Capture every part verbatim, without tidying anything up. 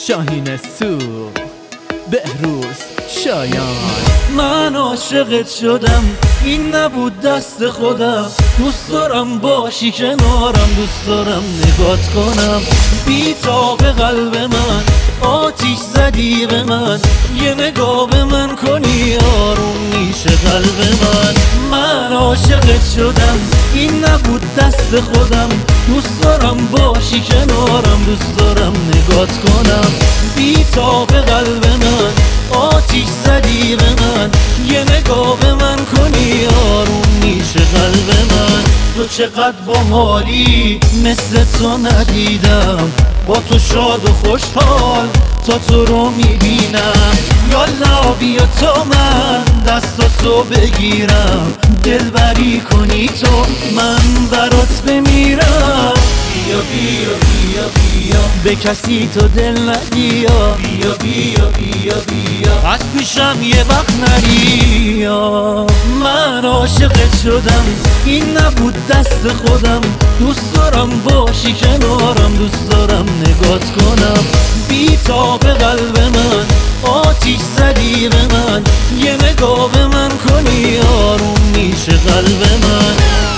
شاهین سو بهروز شایان. من عاشقت شدم، این نبود دست خودم. دوست دارم باشی کنارم، دوست دارم نگات کنم. بی تاب قلب من آتیش زدی به من، یه نگاه به من کنی آروم میشه قلب من. من عاشقت شدم، این نبود دست خودم. دوست دارم باشی کنارم، دوست دارم نگات کنم. بی تاب قلب من آتیش زدی به من، یه نگاه به من کنی آروم میشه قلب من. تو چقدر باحالی، مثل تو ندیدم. با تو شاد و خوشحال تا تو رو میبینم. یالا بیا تا من دست تو بگیرم، دلبری کنی تو من برات بمیرم. بیا بیا بیا بیا به کسی تو دل ندیا. بیا بیا بیا بیا از پیشم یه وقت نری. من عاشقت شدم، این نبود دست خودم. دوست دارم باشی کنارم، دوست دارم نگات کنم. بی تاب قلب من آتیش زدی به من، یه نگاه به من کنی آروم میشه قلب من.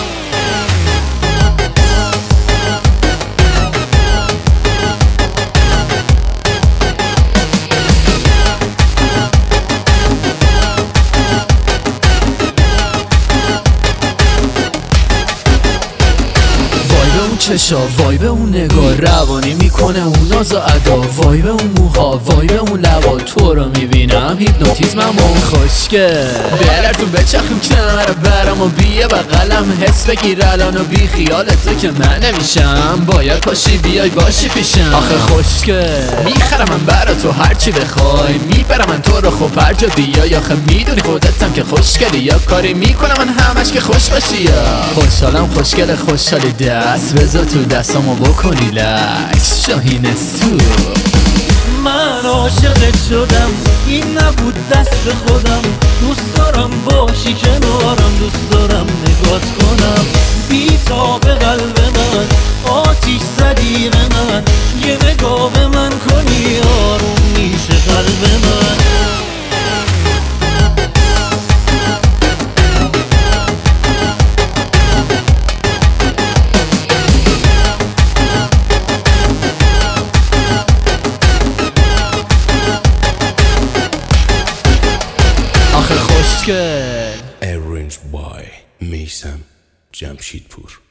چشا وای به اون نگاه، روانی میکنه اون ناز و ادا. وای به اون موها، وای به اون لبا، تو رو میبینم هیپنوتیزمم اون خوشگل. بلرتون بچخیم کنار برم و بیه بقلم، حس بگیر الان و بی خیالت تو که من نمیشم. باید پاشی بیای باشی پیشم، آخه خوشگل. میخرم من برا تو هرچی بخوای، میبرم من تو رو خب هر جا بیای. آخه میدونی خودتم که خوشگلی، یا کاری میکنم من همش که خوش باشی. یا خوشحالم خوشگل خوشحالی، دست بذار تو دستامو بکنی لکس. شاهین سو. من عاشقت شدم، این نبود دست خودم. دوست دارم باشی کنارم، دوست دارم نگات کنم. بی تاب قلب من آتیش زدی به من، یه نگاه به من کنی آروم میشه قلب من. آخه خوشگل. Arranged by میثم جمشیدپور.